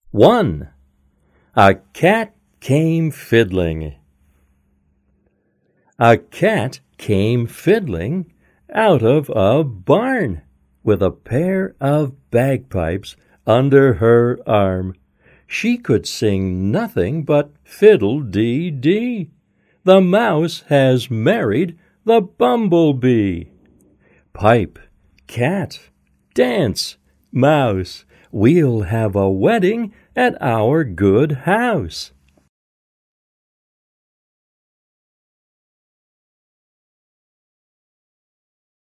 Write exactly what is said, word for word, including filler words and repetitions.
One. A cat came fiddling. A cat came fiddling out of a barn with a pair of bagpipes under her arm. She could sing nothing but fiddle-dee-dee. The mouse has married the bumblebee. Pipe, cat, dance, mouse, we'll have a wedding at our good house.